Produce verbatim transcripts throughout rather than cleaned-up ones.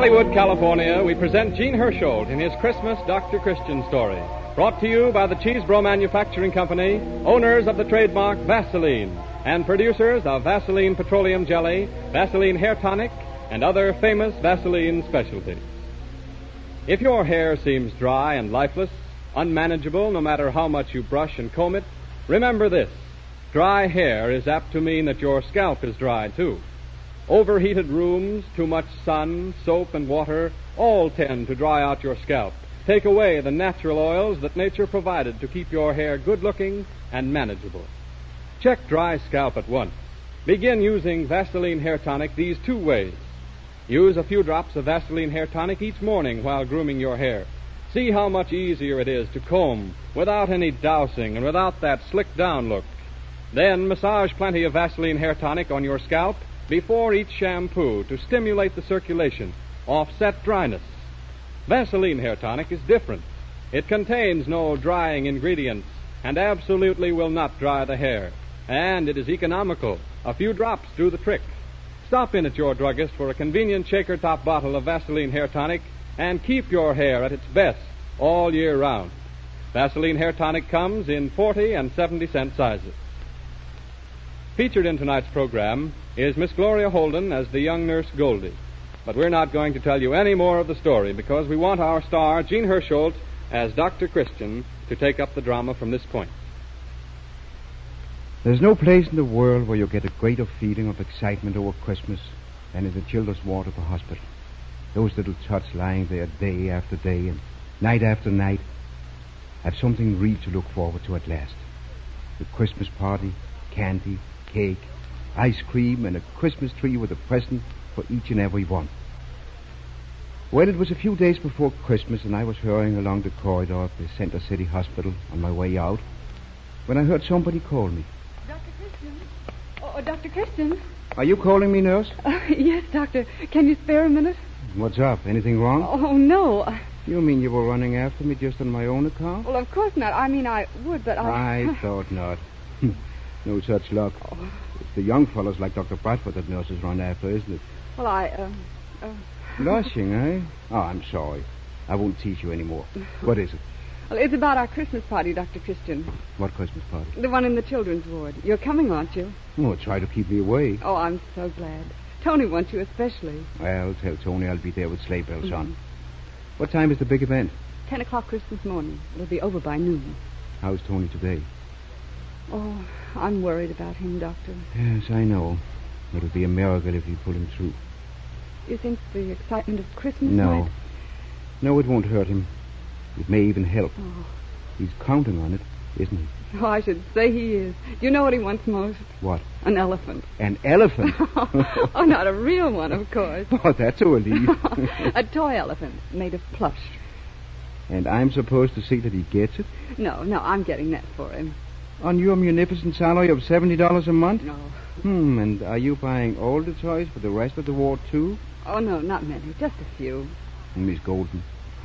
Hollywood, California, we present Gene Hersholt in his Christmas Doctor Christian story. Brought to you by the Cheesebro Manufacturing Company, owners of the trademark Vaseline, and producers of Vaseline Petroleum Jelly, Vaseline Hair Tonic, and other famous Vaseline specialties. If your hair seems dry and lifeless, unmanageable no matter how much you brush and comb it, remember this. Dry hair is apt to mean that your scalp is dry, too. Overheated rooms, too much sun, soap, and water all tend to dry out your scalp, take away the natural oils that nature provided to keep your hair good-looking and manageable. Check dry scalp at once. Begin using Vaseline Hair Tonic these two ways. Use a few drops of Vaseline Hair Tonic each morning while grooming your hair. See how much easier it is to comb without any dousing and without that slicked-down look. Then massage plenty of Vaseline Hair Tonic on your scalp before each shampoo to stimulate the circulation, offset dryness. Vaseline Hair Tonic is different. It contains no drying ingredients and absolutely will not dry the hair. And it is economical. A few drops do the trick. Stop in at your druggist for a convenient shaker top bottle of Vaseline Hair Tonic and keep your hair at its best all year round. Vaseline Hair Tonic comes in forty and seventy cent sizes. Featured in tonight's program is Miss Gloria Holden as the young nurse Goldie. But we're not going to tell you any more of the story because we want our star, Gene Hersholt, as Doctor Christian, to take up the drama from this point. There's no place in the world where you get a greater feeling of excitement over Christmas than in the children's ward of the hospital. Those little tots lying there day after day and night after night have something real to look forward to at last. The Christmas party, candy, cake, ice cream, and a Christmas tree with a present for each and every one. Well, it was a few days before Christmas, and I was hurrying along the corridor of the Center City Hospital on my way out when I heard somebody call me. Doctor Christian? Oh, Doctor Christian? Are you calling me, nurse? Uh, yes, Doctor. Can you spare a minute? What's up? Anything wrong? Oh, no. You mean you were running after me just on my own account? Well, of course not. I mean, I would, but I... I thought not. No such luck. Oh. It's the young fellows like Doctor Bradford that nurses run after, isn't it? Well, I, uh... uh... Blushing, eh? Oh, I'm sorry. I won't tease you anymore. What is it? Well, it's about our Christmas party, Doctor Christian. What Christmas party? The one in the children's ward. You're coming, aren't you? Oh, try to keep me away. Oh, I'm so glad. Tony wants you especially. Well, tell Tony I'll be there with sleigh bells mm-hmm. on. What time is the big event? Ten o'clock Christmas morning. It'll be over by noon. How's Tony today? Oh, I'm worried about him, Doctor. Yes, I know. It'll be a miracle if you pull him through. You think the excitement of Christmas No. might... No, it won't hurt him. It may even help. Oh. He's counting on it, isn't he? Oh, I should say he is. You know what he wants most? What? An elephant. An elephant? Oh, not a real one, of course. Oh, that's a relief. A toy elephant made of plush. And I'm supposed to see that he gets it? No, no, I'm getting that for him. On your munificent salary of seventy dollars a month? No. Hmm, and are you buying all the toys for the rest of the ward, too? Oh, no, not many. Just a few. Miss Golden,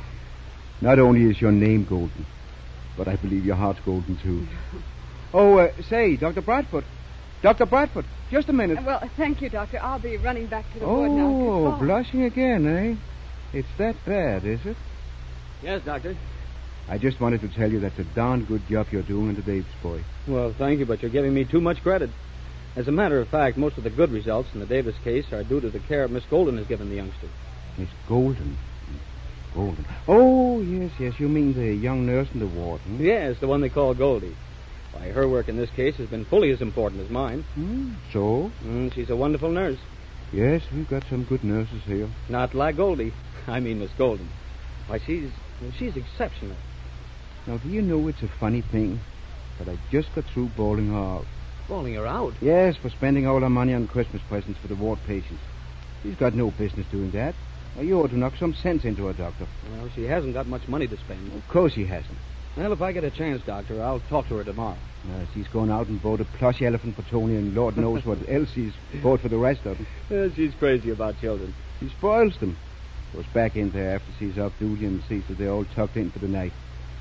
not only is your name golden, but I believe your heart's golden, too. Oh, uh, say, Doctor Bradford. Doctor Bradford, just a minute. Uh, well, thank you, Doctor. I'll be running back to the oh, ward now. Oh, blushing again, eh? It's that bad, is it? Yes, Doctor. I just wanted to tell you that's a darn good job you're doing in the Davis boy. Well, thank you, but you're giving me too much credit. As a matter of fact, most of the good results in the Davis case are due to the care Miss Golden has given the youngster. Miss Golden? Golden. Oh, yes, yes. You mean the young nurse in the ward, hmm? Yes, the one they call Goldie. Why, her work in this case has been fully as important as mine. Hmm, so? Mm, she's a wonderful nurse. Yes, we've got some good nurses here. Not like Goldie. I mean Miss Golden. Why, she's she's exceptional. Now, do you know it's a funny thing? But I just got through bawling her out. Bawling her out? Yes, for spending all her money on Christmas presents for the ward patients. She's got no business doing that. Well, you ought to knock some sense into her, Doctor. Well, she hasn't got much money to spend. Of course she hasn't. Well, if I get a chance, Doctor, I'll talk to her tomorrow. Uh, she's gone out and bought a plush elephant for Tony, and Lord knows what else she's bought for the rest of them. Yeah, she's crazy about children. She spoils them. Goes back in there after she's off duty and sees that they're all tucked in for the night.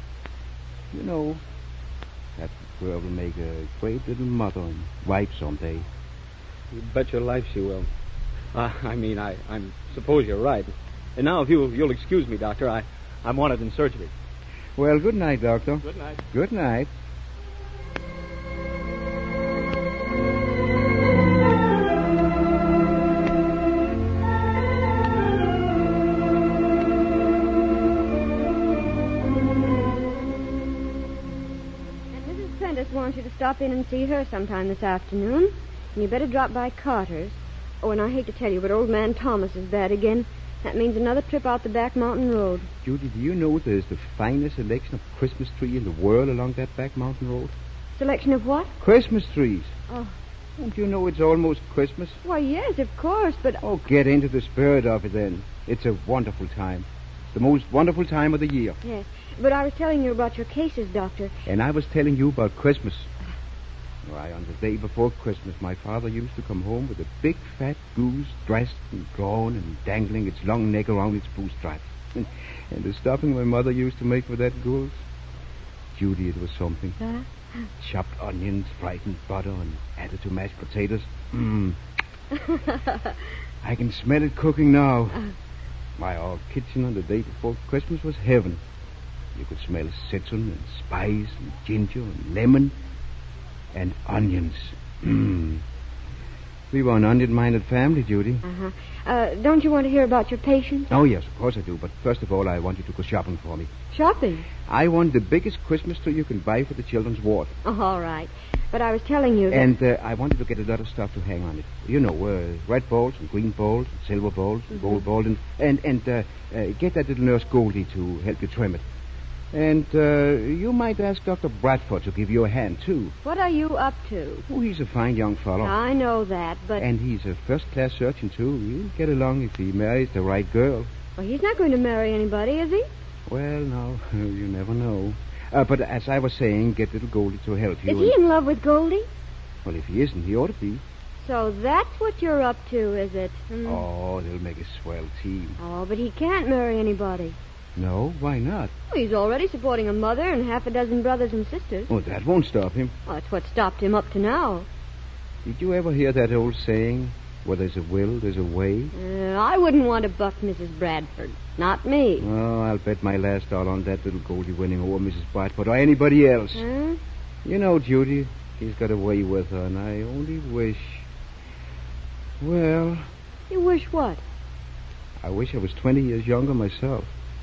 You know, that girl will make a great little mother and wife someday. You bet your life she will. Uh, I mean, I I suppose you're right. And now, if you, you'll excuse me, Doctor, I, I'm wanted in surgery. Well, good night, Doctor. Good night. Good night. Wants you to stop in and see her sometime this afternoon. And you better drop by Carter's. Oh, and I hate to tell you, but old man Thomas is bad again. That means another trip out the back mountain road. Judy, do you know there's the finest selection of Christmas tree in the world along that back mountain road? Selection of what? Christmas trees. Oh. Don't you know it's almost Christmas? Why, yes, of course, but... Oh, get into the spirit of it then. It's a wonderful time. It's the most wonderful time of the year. Yes, but I was telling you about your cases, Doctor. And I was telling you about Christmas. Why, on the day before Christmas, my father used to come home with a big fat goose dressed and drawn and dangling its long neck around its bootstraps. And, and the stuffing my mother used to make for that goose. Judy, it was something. Huh? Chopped onions, fried in butter, and added to mashed potatoes. Mmm. I can smell it cooking now. My old kitchen on the day before Christmas was heaven. You could smell citron and spice and ginger and lemon and onions. Mmm. We were an onion-minded family, Judy. Uh-huh. Uh, don't you want to hear about your patients? Oh, yes, of course I do. But first of all, I want you to go shopping for me. Shopping? I want the biggest Christmas tree you can buy for the children's ward. Oh, all right. But I was telling you that... And uh, I wanted to get a lot of stuff to hang on it. You know, uh, red balls and green balls and silver balls and Mm-hmm. gold balls. And, and, and uh, uh, get that little nurse Goldie to help you trim it. And uh, you might ask Doctor Bradford to give you a hand, too. What are you up to? Oh, he's a fine young fellow. I know that, but... And he's a first-class surgeon, too. He'll get along if he marries the right girl. Well, he's not going to marry anybody, is he? Well, no, you never know. Uh, but as I was saying, get little Goldie to help you. Is he and... in love with Goldie? Well, if he isn't, he ought to be. So that's what you're up to, is it? Hmm. Oh, they'll make a swell team. Oh, but he can't marry anybody. No, why not? Well, he's already supporting a mother and half a dozen brothers and sisters. Oh, that won't stop him. Well, that's what stopped him up to now. Did you ever hear that old saying, where there's a will, there's a way? Uh, I wouldn't want to buck Missus Bradford. Not me. Oh, I'll bet my last dollar on that little Goldie winning over Missus Bradford or anybody else. Huh? You know, Judy, he's got a way with her, and I only wish... Well... You wish what? I wish I was twenty years younger myself.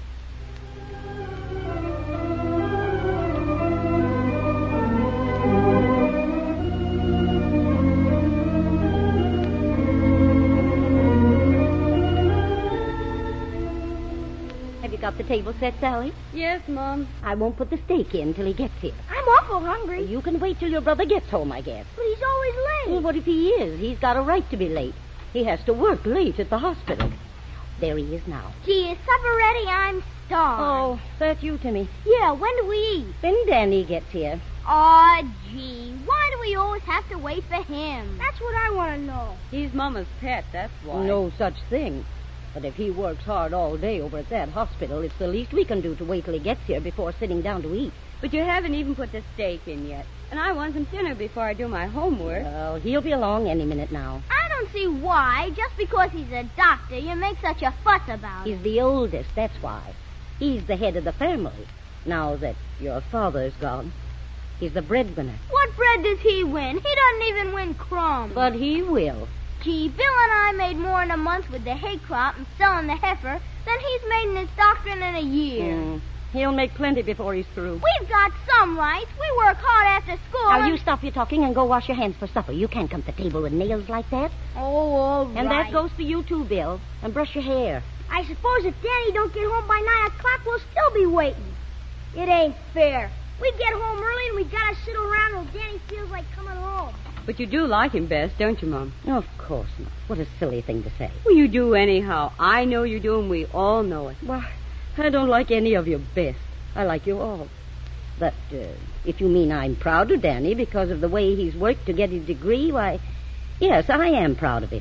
Got the table set, Sally? Yes, Mom. I won't put the steak in till he gets here. I'm awful hungry. You can wait till your brother gets home, I guess. But he's always late. Well, what if he is? He's got a right to be late. He has to work late at the hospital. There he is now. Gee, is supper ready? I'm starved. Oh, that's you, Timmy. Yeah, when do we eat? When Danny gets here. Aw, gee, why do we always have to wait for him? That's what I want to know. He's Mama's pet, that's why. No such thing. But if he works hard all day over at that hospital, it's the least we can do to wait till he gets here before sitting down to eat. But you haven't even put the steak in yet. And I want some dinner before I do my homework. Well, he'll be along any minute now. I don't see why, just because he's a doctor, you make such a fuss about He's it. the oldest, that's why. He's the head of the family. Now that your father's gone, he's the breadwinner. What bread does he win? He doesn't even win crumbs. But he will. Gee, Bill and I made more in a month with the hay crop and selling the heifer than he's made in his doctrine in a year. Mm, he'll make plenty before he's through. We've got some rights. We work hard after school. Now, and... you stop your talking and go wash your hands for supper. You can't come to the table with nails like that. Oh, all right. And that goes for you, too, Bill. And brush your hair. I suppose if Danny don't get home by nine o'clock, we'll still be waiting. It ain't fair. We get home early and we gotta sit around till Danny feels like coming home. But you do like him best, don't you, Mom? Of course not. What a silly thing to say. Well, you do anyhow. I know you do, and we all know it. Why, I don't like any of you best. I like you all. But uh, if you mean I'm proud of Danny because of the way he's worked to get his degree, why, yes, I am proud of him.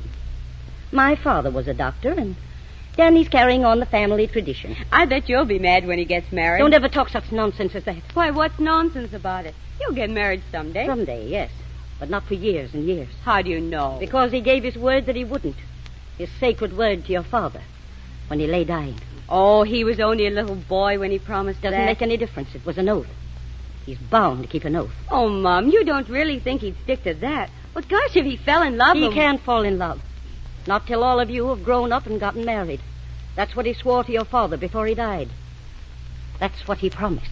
My father was a doctor, and Danny's carrying on the family tradition. I bet you'll be mad when he gets married. Don't ever talk such nonsense as that. Why, what's nonsense about it? He'll get married someday. Someday, yes. But not for years and years. How do you know? Because he gave his word that he wouldn't. His sacred word to your father. when he lay dying. Oh, he was only a little boy when he promised Doesn't that. make any difference. It was an oath. He's bound to keep an oath. Oh, Mom, you don't really think he'd stick to that. But gosh, if he fell in love... He um, can't fall in love. Not till all of you have grown up and gotten married. That's what he swore to your father before he died. That's what he promised.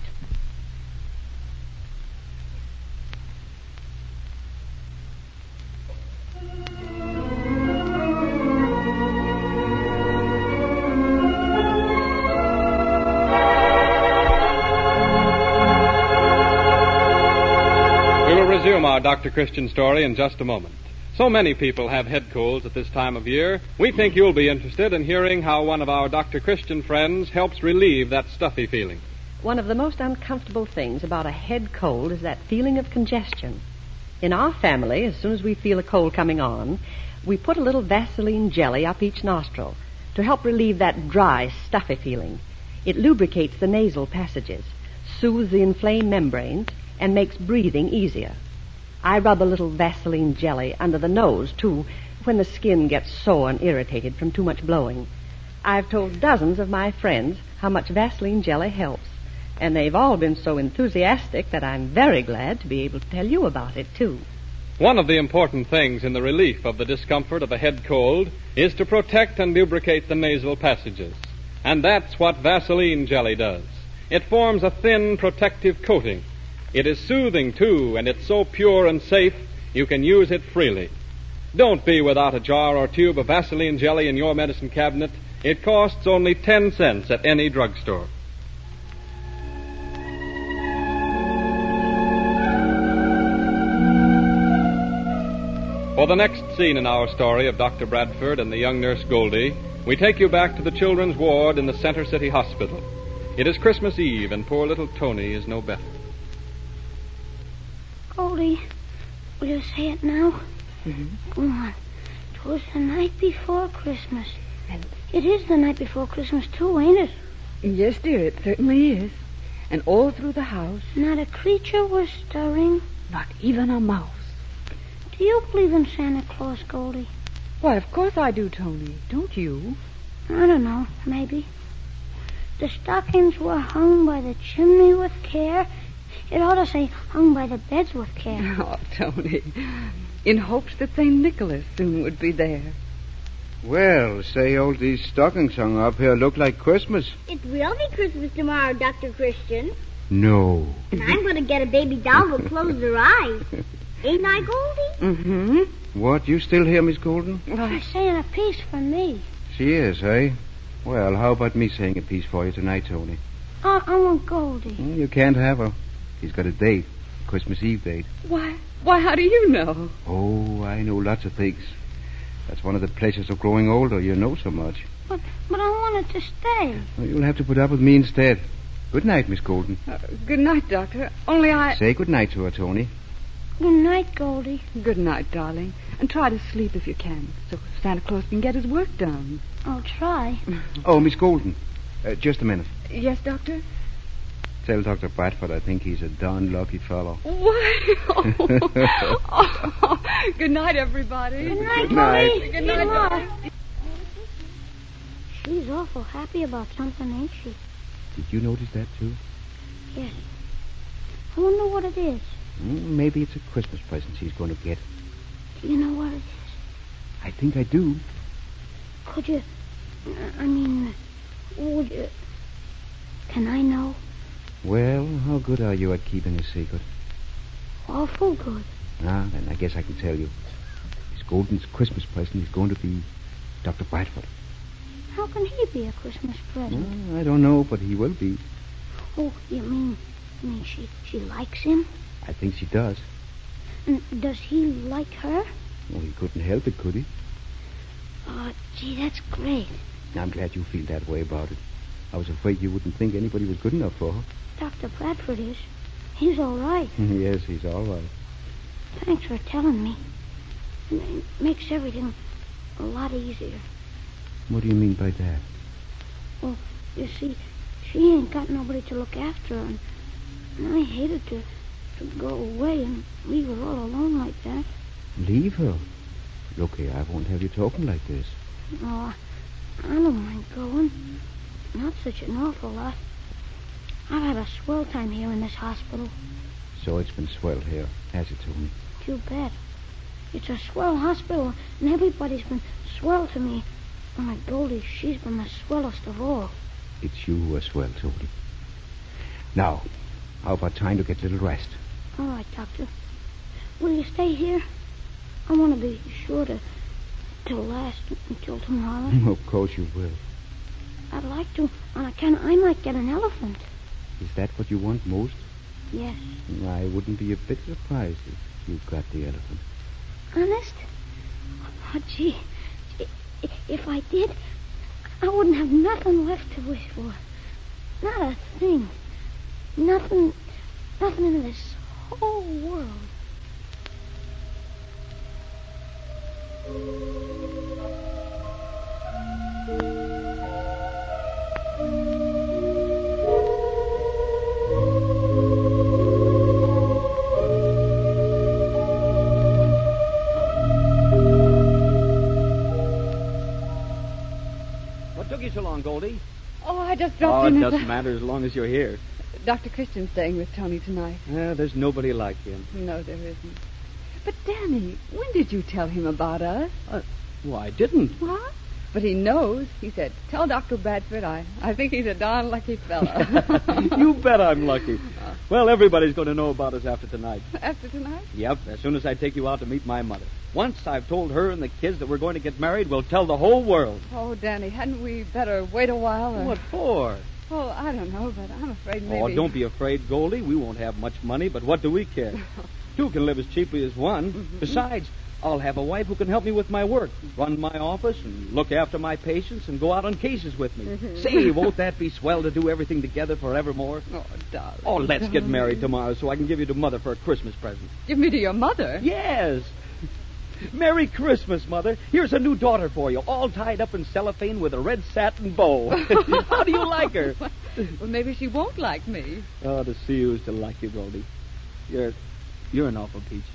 We will resume our Doctor Christian story in just a moment. So many people have head colds at this time of year. We think you'll be interested in hearing how one of our Doctor Christian friends helps relieve that stuffy feeling. One of the most uncomfortable things about a head cold is that feeling of congestion. In our family, as soon as we feel a cold coming on, we put a little Vaseline jelly up each nostril to help relieve that dry, stuffy feeling. It lubricates the nasal passages, soothes the inflamed membranes, and makes breathing easier. I rub a little Vaseline jelly under the nose, too, when the skin gets sore and irritated from too much blowing. I've told dozens of my friends how much Vaseline jelly helps, and they've all been so enthusiastic that I'm very glad to be able to tell you about it, too. One of the important things in the relief of the discomfort of a head cold is to protect and lubricate the nasal passages. And that's what Vaseline jelly does. It forms a thin, protective coating. It is soothing, too, and it's so pure and safe, you can use it freely. Don't be without a jar or tube of Vaseline jelly in your medicine cabinet. It costs only ten cents at any drugstore. For the next scene in our story of Doctor Bradford and the young nurse Goldie, we take you back to the children's ward in the Center City Hospital. It is Christmas Eve, and poor little Tony is no better. Goldie, will you say it now? Mm-hmm. Go on. 'Twas the night before Christmas. And it is the night before Christmas, too, ain't it? Yes, dear, it certainly is. And all through the house, Not a creature was stirring. not even a mouse. Do you believe in Santa Claus, Goldie? Why, of course I do, Tony. Don't you? I don't know, maybe. The stockings were hung by the chimney with care. It ought to say hung by the beds with care. Oh, Tony. In hopes that Saint Nicholas soon would be there. Well, say, all these stockings hung up here look like Christmas. It will be Christmas tomorrow, Doctor Christian. No. And I'm going to get a baby doll who'll close her eyes. Ain't I, Goldie? Mm-hmm. What, you still here, Miss Golden? She's saying a piece for me. She is, eh? Well, how about me saying a piece for you tonight, Tony? I, I want Goldie. Well, you can't have her. She's got a date, Christmas Eve date. Why, why, how do you know? Oh, I know lots of things. That's one of the pleasures of growing older. You know so much. But, but I wanted to stay. Well, you'll have to put up with me instead. Good night, Miss Golden. Uh, good night, Doctor. Only I... Say good night to her, Tony. Good night, Goldie. Good night, darling. And try to sleep if you can, so Santa Claus can get his work done. I'll try. Oh, Miss Golden. Uh, just a minute. Yes, Doctor? Tell Doctor Bradford I think he's a darn lucky fellow. What? Oh. Oh. Good night, everybody. Good night, Good night. Goldie. Good night, darling. She's awful happy about something, ain't she? Did you notice that, too? Yes. I wonder what it is. Mm, maybe it's a Christmas present she's going to get. Do you know what it is? I think I do. Could you... I mean, would you... Can I know? Well, how good are you at keeping a secret? Awful good. Ah, then I guess I can tell you. Miss Golden's Christmas present is going to be Doctor Bradford. How can he be a Christmas present? Well, I don't know, but he will be. Oh, you mean... You mean she, she likes him? I think she does. And does he like her? Well, he couldn't help it, could he? Oh, gee, that's great. I'm glad you feel that way about it. I was afraid you wouldn't think anybody was good enough for her. Doctor Bradford is. He's all right. Yes, he's all right. Thanks for telling me. It makes everything a lot easier. What do you mean by that? Well, you see, she ain't got nobody to look after her, and, and I hated to, to go away and leave her all alone like that. Leave her? Look here, I won't have you talking like this. Oh, I don't mind going. Not such an awful lot. I've had a swell time here in this hospital. So it's been swell here, has it, Tony? You bet. It's a swell hospital, and everybody's been swell to me. Only Goldie, she's been the swellest of all. It's you who are swell, Tony. Now, how about time to get a little rest? All right, Doctor. Will you stay here? I want to be sure to, to last until tomorrow. Of course you will. I'd like to, on account I might get an elephant. Is that what you want most? Yes. I wouldn't be a bit surprised if you got the elephant. Honest? Oh, gee. If I did, I wouldn't have nothing left to wish for. Not a thing. Nothing, nothing in this whole world. What took you so long, Goldie? Oh, I just Oh, dropped it in. doesn't at matter as long as you're here. the... Doctor Christian's staying with Tony tonight. Yeah, there's nobody like him. No, there isn't. But, Danny, when did you tell him about us? Uh, well, I didn't. What? But he knows. He said, tell Doctor Bradford I, I think he's a darn lucky fellow. You bet I'm lucky. Well, everybody's going to know about us after tonight. After tonight? Yep, as soon as I take you out to meet my mother. Once I've told her and the kids that we're going to get married, we'll tell the whole world. Oh, Danny, hadn't we better wait a while? Or... What for? Oh, I don't know, but I'm afraid maybe... Oh, don't be afraid, Goldie. We won't have much money, but what do we care? Two can live as cheaply as one. Besides, I'll have a wife who can help me with my work, run my office, and look after my patients, and go out on cases with me. Say, won't that be swell to do everything together forevermore? Oh, darling. Oh, let's darling. get married tomorrow so I can give you to Mother for a Christmas present. Give me to your mother? Yes. Merry Christmas, Mother. Here's a new daughter for you, all tied up in cellophane with a red satin bow. How do you like her? Well, maybe she won't like me. Oh, to see who's to like you, Goldie. You're, you're an awful peach.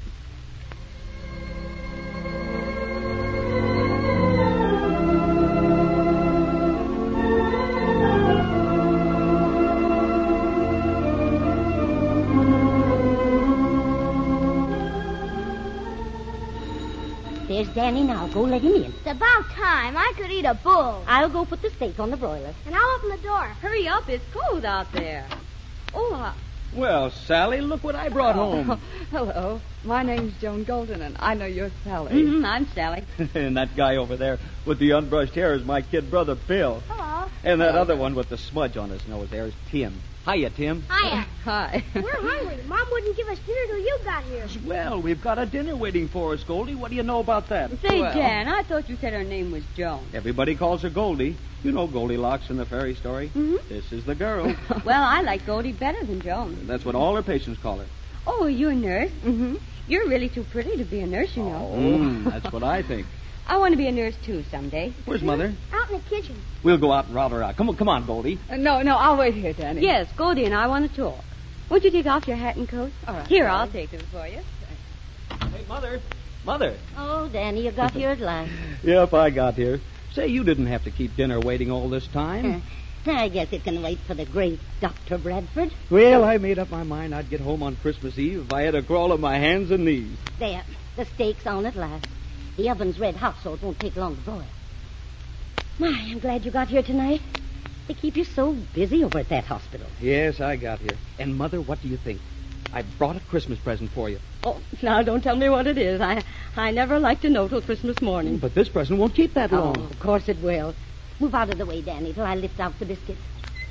There's Danny now. Go let him in. It's about time. I could eat a bull. I'll go put the steak on the broiler. And I'll open the door. Hurry up, it's cold out there. Oh, uh, Well, Sally, look what I brought home. Hello. My name's Joan Golden, and I know you're Sally. mm-hmm, I'm Sally. And that guy over there with the unbrushed hair is my kid brother, Bill. Hello. And that other one with the smudge on his nose there is Tim. Hiya, Tim. Hiya. Hi. We're hungry. Mom wouldn't give us dinner till you got here. Well, we've got a dinner waiting for us, Goldie. What do you know about that? Say, Well. Dan, I thought you said her name was Joan. Everybody calls her Goldie. You know Goldilocks in the fairy story. Mm-hmm. This is the girl. Well, I like Goldie better than Joan. That's what all her patients call her. Oh, you're a nurse? Mm-hmm. You're really too pretty to be a nurse, you know. Mm, that's what I think. I want to be a nurse, too, someday. Where's Mother? Out in the kitchen. We'll go out and rout her out. Come on, come on, Goldie. Uh, no, no, I'll wait here, Danny. Yes, Goldie and I want to talk. Won't you take off your hat and coat? All right. Here, I'll take them for you. Hey, Mother. Mother. Oh, Danny, you got here at last. Yep, I got here. Say, you didn't have to keep dinner waiting all this time. I guess it can wait for the great Doctor Bradford. Well, I made up my mind I'd get home on Christmas Eve if I had to crawl on my hands and knees. There, the steak's on at last. The oven's red hot, so it won't take long to broil. My, I'm glad you got here tonight. They keep you so busy over at that hospital. Yes, I got here. And, Mother, what do you think? I brought a Christmas present for you. Oh, now don't tell me what it is. I I never like to know till Christmas morning. But this present won't keep that Oh, long. of course it will. Move out of the way, Danny, till I lift out the biscuits.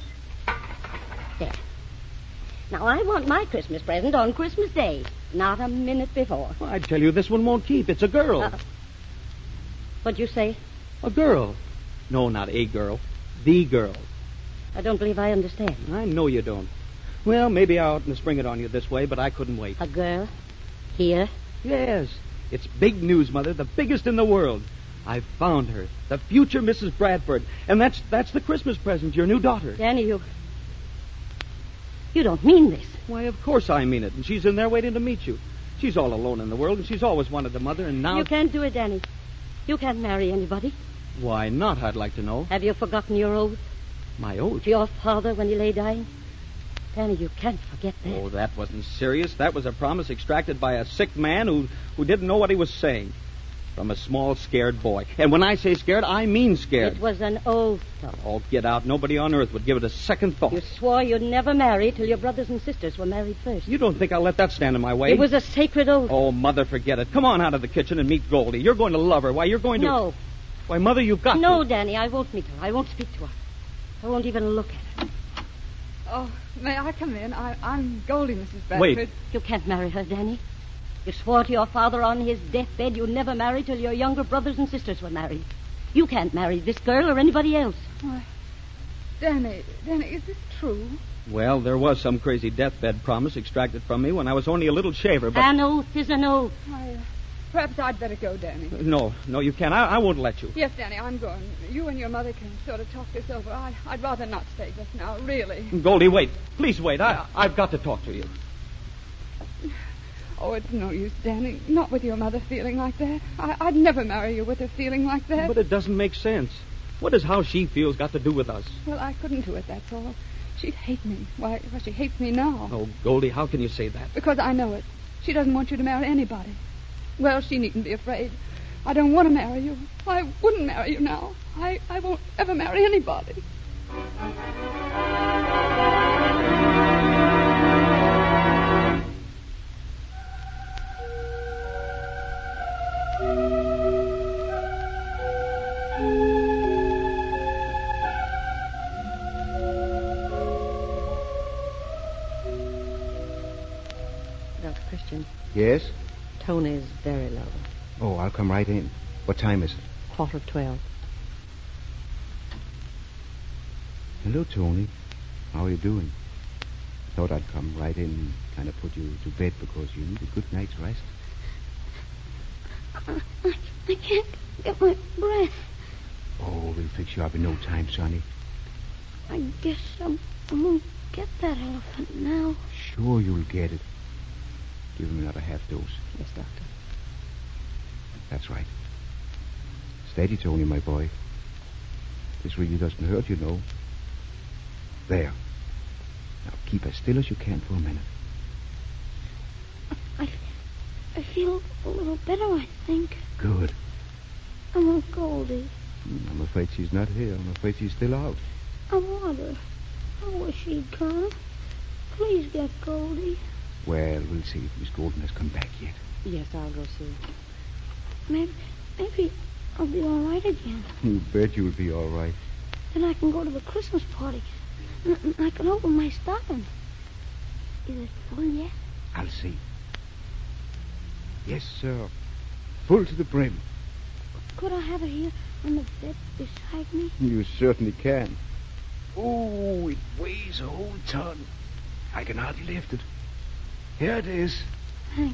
There. Now, I want my Christmas present on Christmas Day, not a minute before. Well, I tell you, this one won't keep. It's a girl. Uh, what'd you say? A girl. No, not a girl. The girl. I don't believe I understand. I know you don't. Well, maybe I oughtn't to spring it on you this way, but I couldn't wait. A girl? Here? Yes. It's big news, Mother. The biggest in the world. I've found her. The future Missus Bradford. And that's that's the Christmas present, your new daughter. Danny, you... You don't mean this. Why, of course I mean it. And she's in there waiting to meet you. She's all alone in the world, and she's always wanted a mother, and now... You can't do it, Danny. You can't marry anybody. Why not, I'd like to know. Have you forgotten your oath My oath? to your father when he lay dying? Danny, you can't forget that. Oh, that wasn't serious. That was a promise extracted by a sick man who, who didn't know what he was saying. From a small, scared boy. And when I say scared, I mean scared. It was an oath, Tom. Oh, get out. Nobody on earth would give it a second thought. You swore you'd never marry till your brothers and sisters were married first. You don't think I'll let that stand in my way? It was a sacred oath. Oh, Mother, forget it. Come on out of the kitchen and meet Goldie. You're going to love her. Why, you're going to... No. Why, Mother, you've got No, to. Danny, I won't meet her. I won't speak to her. I won't even look at her. Oh, may I come in? I, I'm Goldie, Missus Bradford. Wait. You can't marry her, Danny. You swore to your father on his deathbed you'd never marry till your younger brothers and sisters were married. You can't marry this girl or anybody else. Why, Danny, Danny, is this true? Well, there was some crazy deathbed promise extracted from me when I was only a little shaver, but... An oath is an oath. I, uh, perhaps I'd better go, Danny. No, no, you can't. I, I won't let you. Yes, Danny, I'm going. You and your mother can sort of talk this over. I, I'd rather not stay just now, really. Goldie, wait. Please wait. I, I've got to talk to you. Oh, it's no use, Danny. Not with your mother feeling like that. I, I'd never marry you with her feeling like that. But it doesn't make sense. What does how she feels got to do with us? Well, I couldn't do it, that's all. She'd hate me. Why, well, she hates me now. Oh, Goldie, how can you say that? Because I know it. She doesn't want you to marry anybody. Well, she needn't be afraid. I don't want to marry you. I wouldn't marry you now. I, I won't ever marry anybody. Doctor Christian, Yes? Tony's very low. Oh, I'll come right in. What time is it? Quarter of twelve. Hello, Tony. How are you doing? I thought I'd come right in and kind of put you to bed because you need a good night's rest. I, I, I can't get my breath. Oh, we'll fix you up in no time, Sonny. I guess I'm, I won't get that elephant now. Sure you'll get it. Give him another half dose. Yes, Doctor. That's right. Steady, Tony, my boy. This really doesn't hurt, you know. There. Now keep as still as you can for a minute. I, I feel a little better, I think. Good. I want Goldie. Hmm, I'm afraid she's not here. I'm afraid she's still out. I want her. I wish she'd come. Please get Goldie. Well, we'll see if Miss Golden has come back yet. Yes, I'll go see. Maybe, maybe I'll be all right again. You bet you'll be all right. Then I can go to the Christmas party. And and I can open my stocking. Is it full yet? I'll see. Yes, sir. Full to the brim. Could I have it here on the bed beside me? You certainly can. Oh, it weighs a whole ton. I can hardly lift it. Here it is. Thanks.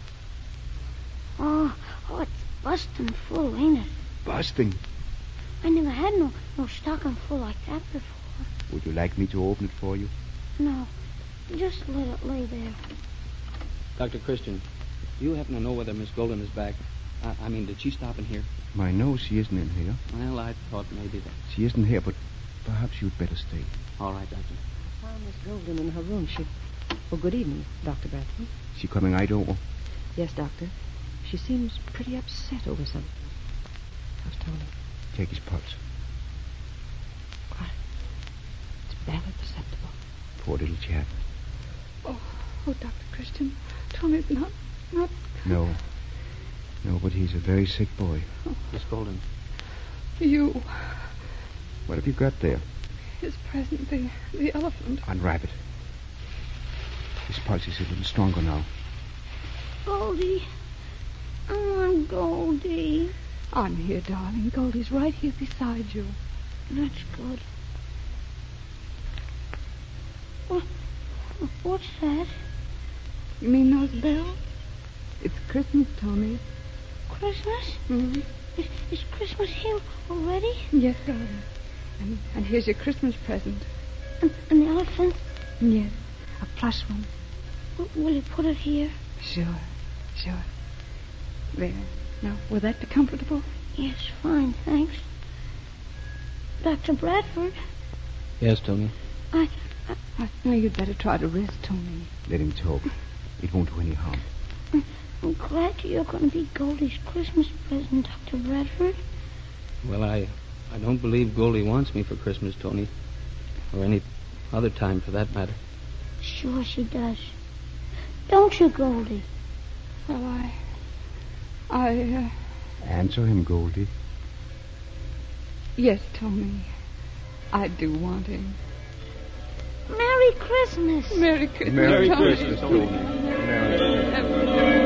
Oh, oh, it's busting full, ain't it? Busting. I never had no, no stocking full like that before. Would you like me to open it for you? No, just let it lay there. Doctor Christian, do you happen to know whether Miss Golden is back? I, I mean, did she stop in here? I know she isn't in here. Well, I thought maybe that. She isn't here, but perhaps you'd better stay. All right, Doctor. I found Miss Golden in her room. She... Oh, good evening, Doctor Bradford. She coming, I don't know. Yes, Doctor. She seems pretty upset over something. How's Tony? Take his pulse. Quiet. It's barely perceptible. Poor little chap. Oh, oh, Doctor Christian, Tony's not, not... No. No, but he's a very sick boy. Miss Golden. You, What have you got there? his present, the, the elephant. Unwrap it. His pulse is a little stronger now. Goldie. I want Goldie. I'm here, darling. Goldie's right here beside you. That's good. What, what's that? You mean those bells? It's Christmas, Tony. Christmas? Mm-hmm. Is, is Christmas here already? Yes, darling. And, and here's your Christmas present. An, an elephant? Yes, a plush one. W- will you put it here? Sure, sure. There. Now, will that be comfortable? Yes, fine, thanks. Doctor Bradford. Yes, Tony. I, I... I know you'd better try to rest, Tony. Let him talk. It won't do any harm. I'm glad you're going to be Goldie's Christmas present, Doctor Bradford. Well, I, I don't believe Goldie wants me for Christmas, Tony. Or any other time, for that matter. Sure she does. Don't you, Goldie? Well, I... I, uh... Answer him, Goldie. Yes, Tony. I do want him. Merry Christmas. Merry Christmas, Merry Tony. Christmas, Tony. Merry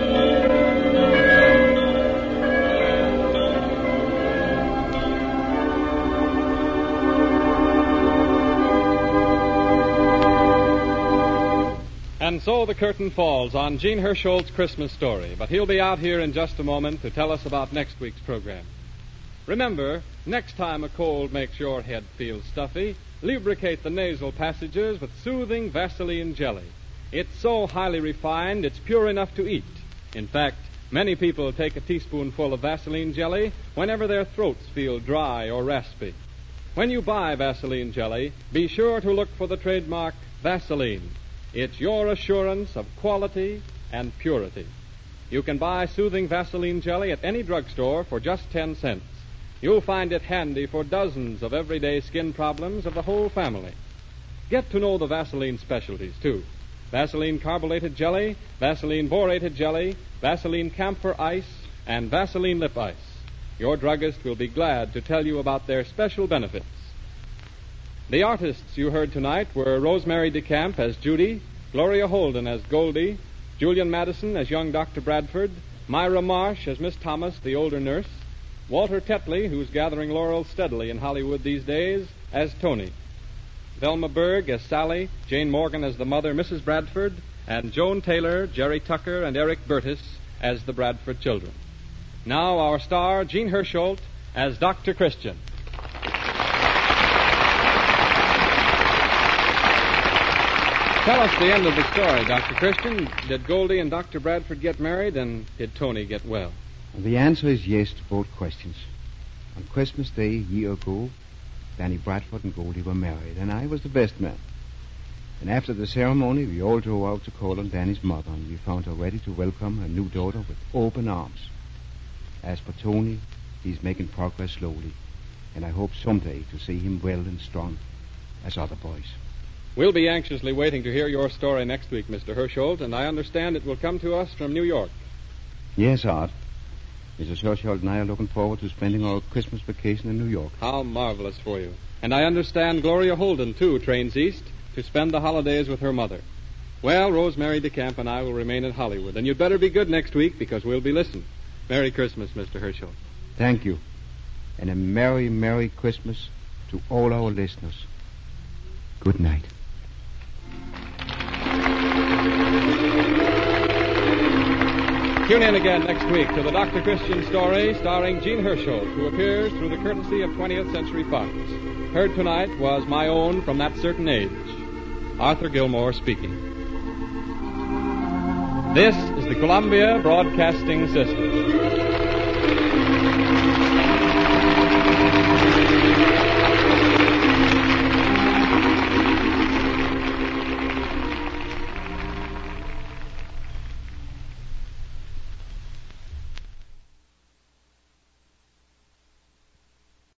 And so the curtain falls on Gene Hershold's Christmas story, but he'll be out here in just a moment to tell us about next week's program. Remember, next time a cold makes your head feel stuffy, lubricate the nasal passages with soothing Vaseline jelly. It's so highly refined, it's pure enough to eat. In fact, many people take a teaspoonful of Vaseline jelly whenever their throats feel dry or raspy. When you buy Vaseline jelly, be sure to look for the trademark Vaseline. It's your assurance of quality and purity. You can buy soothing Vaseline jelly at any drugstore for just ten cents. You'll find it handy for dozens of everyday skin problems of the whole family. Get to know the Vaseline specialties, too. Vaseline carbonated jelly, Vaseline borated jelly, Vaseline camphor ice, and Vaseline lip ice. Your druggist will be glad to tell you about their special benefits. The artists you heard tonight were Rosemary DeCamp as Judy, Gloria Holden as Goldie, Julian Madison as young Doctor Bradford, Myra Marsh as Miss Thomas, the older nurse, Walter Tetley, who's gathering laurels steadily in Hollywood these days, as Tony, Velma Berg as Sally, Jane Morgan as the mother, Missus Bradford, and Joan Taylor, Jerry Tucker, and Eric Burtis as the Bradford children. Now our star, Gene Hersholt, as Doctor Christian. Tell us the end of the story, Doctor Christian. Did Goldie and Doctor Bradford get married, and did Tony get well? The answer is yes to both questions. On Christmas Day a year ago, Danny Bradford and Goldie were married, and I was the best man. And after the ceremony, we all drove out to call on Danny's mother, and we found her ready to welcome her new daughter with open arms. As for Tony, he's making progress slowly, and I hope someday to see him well and strong as other boys. We'll be anxiously waiting to hear your story next week, Mister Hersholt, and I understand it will come to us from New York. Yes, Art. Missus Hersholt and I are looking forward to spending our Christmas vacation in New York. How marvelous for you. And I understand Gloria Holden, too, trains east to spend the holidays with her mother. Well, Rosemary DeCamp and I will remain in Hollywood, and you'd better be good next week because we'll be listening. Merry Christmas, Mister Hersholt. Thank you. And a Merry, Merry Christmas to all our listeners. Good night. Tune in again next week to the Doctor Christian story starring Gene Hersholt, who appears through the courtesy of twentieth Century Fox. Heard tonight was My Own from That Certain Age. Arthur Gilmore speaking. This is the Columbia Broadcasting System.